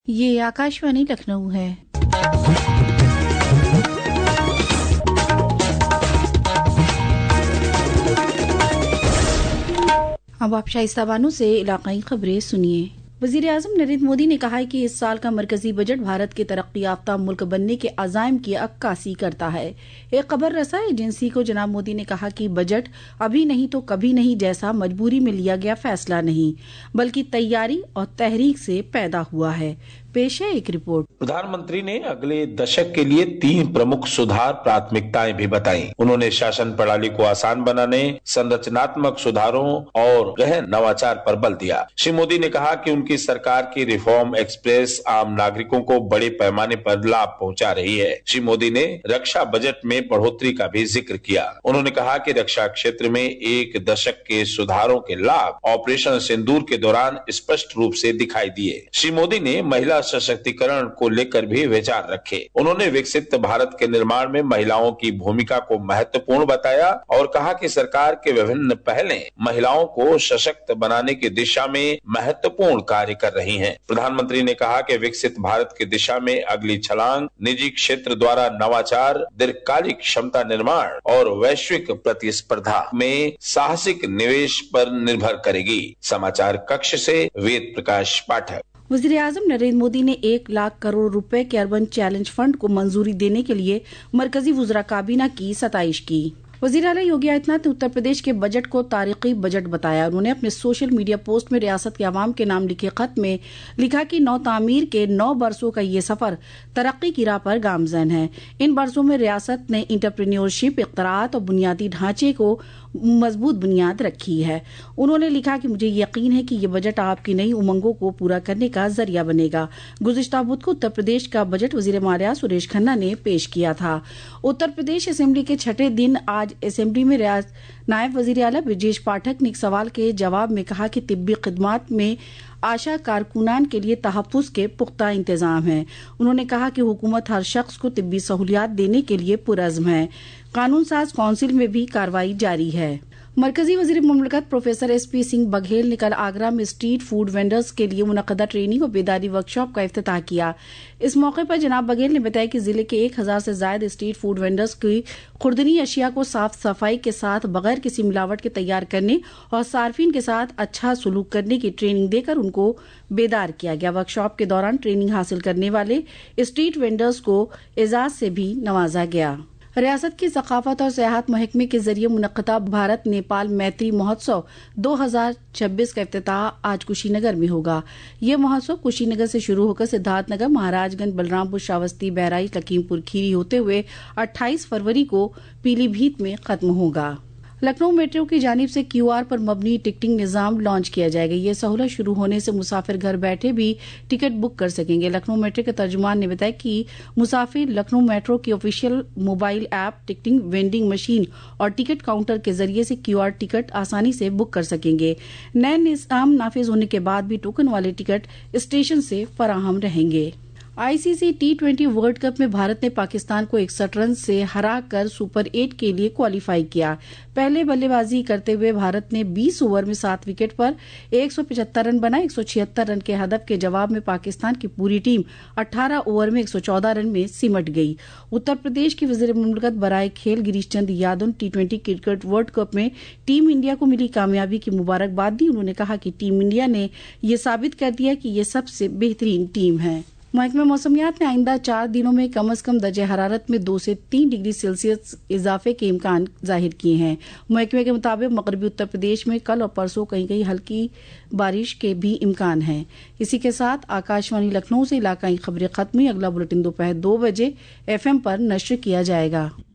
یہ آکاشوانی لکھنؤ ہے۔ اب آپ شائستہ بانو سے علاقائی خبریں سنیے۔ وزیر اعظم نریندر مودی نے کہا ہے کہ اس سال کا مرکزی بجٹ بھارت کے ترقی یافتہ ملک بننے کے عزائم کی عکاسی کرتا ہے۔ ایک خبر رساں ایجنسی کو جناب مودی نے کہا کہ بجٹ ابھی نہیں تو کبھی نہیں جیسا مجبوری میں لیا گیا فیصلہ نہیں، بلکہ تیاری اور تحریک سے پیدا ہوا ہے۔ پیش ہے ایک رپورٹ۔ پردھان منتری نے اگلے دشک کے لیے 3 پرمکھ سدھار پراتمکتائیں بھی بتائیں۔ انہوں نے شاشن پرنالی کو آسان بنانے، سنرچناتمک سدھاروں اور گہن نواچار پر بل دیا۔ شری مودی نے کہا کہ ان کی سرکار کی ریفارم ایکسپریس عام ناگرکوں کو بڑے پیمانے پر لابھ پہنچا رہی ہے۔ شری مودی نے رکشا بجٹ میں بڑھوتری کا بھی ذکر کیا۔ انہوں نے کہا کہ رکشا کھیتر میں 1 دشک کے سدھاروں کے لابھ آپریشن سندور کے دوران اسپشٹ روپ سے دکھائی دیے۔ شری مودی نے مہیلا سشکتیکرن کو لے کر بھی وچار رکھے۔ انہوں نے وکست بھارت کے نرمان میں مہیلاؤں کی بھومکا کو مہتوپورن بتایا اور کہا کہ سرکار کے وبھن پہلیں مہیلاؤں کو سشکت بنانے کی دشا میں مہتوپورن کاریہ کر رہی ہیں۔ پردھان منتری نے کہا کہ وکست بھارت کی دشا میں اگلی چھلانگ نجی کھیتر دوارا نواچار، دیرگکالک کشمتا نرمان اور ویشوک پرتیسپردھا میں ساہسک نویش پر نربھر کرے گی۔ سماچار ککش سے وید پرکاش پاٹھک۔ وزیر اعظم نریندر مودی نے 1 لاکھ کروڑ روپے کے اربن چیلنج فنڈ کو منظوری دینے کے لیے مرکزی وزراء کابینہ کی ستائش کی۔ وزیر اعلیٰ یوگی آدتیہ ناتھ نے اتر پردیش کے بجٹ کو تاریخی بجٹ بتایا۔ انہوں نے اپنے سوشل میڈیا پوسٹ میں ریاست کے عوام کے نام لکھے خط میں لکھا کہ نو تعمیر کے 9 برسوں کا یہ سفر ترقی کی راہ پر گامزن ہے۔ ان برسوں میں ریاست نے انٹرپرینیورشپ، اختراعات اور بنیادی ڈھانچے کو مضبوط بنیاد رکھی ہے۔ انہوں نے لکھا کہ مجھے یقین ہے کہ یہ بجٹ آپ کی نئی امنگوں کو پورا کرنے کا ذریعہ بنے گا۔ گزشتہ بدھ کو اتر پردیش کا بجٹ وزیر مالیہ سریش کھنہ نے پیش کیا تھا۔ اتر پردیش اسمبلی کے 6 دن آج اسمبلی میں نائب وزیر اعلیٰ برجیش پاٹھک نے ایک سوال کے جواب میں کہا کہ طبی خدمات میں آشا کارکنان کے لیے تحفظ کے پختہ انتظام ہیں۔ انہوں نے کہا کہ حکومت ہر شخص کو طبی سہولیات دینے کے لیے پرعزم ہے۔ قانون ساز کونسل میں بھی کارروائی جاری ہے۔ مرکزی وزیر مملکت professor S P Singh Baghel نے کل آگرہ میں اسٹریٹ فوڈ وینڈرز کے لیے منعقدہ ٹریننگ اور بیداری ورکشاپ کا افتتاح کیا۔ اس موقع پر جناب بگھیل نے بتایا کہ ضلع کے 1000 سے زائد اسٹریٹ فوڈ وینڈرز کی خوردنی اشیاء کو صاف صفائی کے ساتھ بغیر کسی ملاوٹ کے تیار کرنے اور صارفین کے ساتھ اچھا سلوک کرنے کی ٹریننگ دے کر ان کو بیدار کیا گیا۔ ورکشاپ کے دوران ٹریننگ حاصل کرنے والے اسٹریٹ وینڈرز کو اعزاز سے بھی نوازا گیا۔ ریاست کی ثقافت اور سیاحت محکمے کے ذریعے منعقدہ بھارت نیپال میتری مہوتسو 2026 کا افتتاح آج کشی نگر میں ہوگا۔ یہ مہوتسو کشی نگر سے شروع ہو کر سدھارتھ نگر، مہاراج گنج، بلرام پور، شراوتی، بہرائچ، لکھیم پور کھیری ہوتے ہوئے 28 فروری کو پیلی بھیت میں ختم ہوگا۔ لکھنؤ میٹرو کی جانب سے QR پر مبنی ٹکٹنگ نظام لانچ کیا جائے گا۔ یہ سہولت شروع ہونے سے مسافر گھر بیٹھے بھی ٹکٹ بک کر سکیں گے۔ لکھنؤ میٹرو کے ترجمان نے بتایا کہ مسافر لکھنؤ میٹرو کی official mobile app, ticketing vending machine اور ٹکٹ کاؤنٹر کے ذریعے سے QR ٹکٹ آسانی سے بک کر سکیں گے۔ نئے نظام نافذ ہونے کے بعد بھی ٹوکن والے ٹکٹ اسٹیشن سے فراہم رہیں گے۔ ICC T20 ورلڈ کپ میں بھارت نے پاکستان کو 61 رن سے ہرا کر سپر 8 کے لیے کوالیفائی کیا۔ پہلے بلے بازی کرتے ہوئے بھارت نے 20 اوور میں 7 وکٹ پر 175 رن بنائے۔ 176 رن کے ہدف کے جواب میں پاکستان کی پوری ٹیم 18 اوور میں 114 رن میں سمٹ گئی۔ اتر پردیش کے وزیر مملکت برائے کھیل گریش چند یادو نے T20 کرکٹ ورلڈ کپ میں ٹیم انڈیا کو ملی کامیابی کی مبارکباد دی۔ انہوں نے کہا کہ ٹیم انڈیا نے یہ ثابت کر دیا کہ یہ سب سے بہترین ٹیم ہے۔ محکمہ موسمیات نے آئندہ 4 دنوں میں کم از کم درجہ حرارت میں 2 سے 3 ڈگری سیلسیس اضافے کے امکان ظاہر کیے ہیں۔ محکمے کے مطابق مغربی اتر پردیش میں کل اور پرسوں کہیں کہیں ہلکی بارش کے بھی امکان ہیں۔ اسی کے ساتھ آکاشوانی لکھنؤ سے علاقائی خبریں ختم ہوئی۔ اگلا بلیٹن دوپہر 2 بجے FM پر نشر کیا جائے گا۔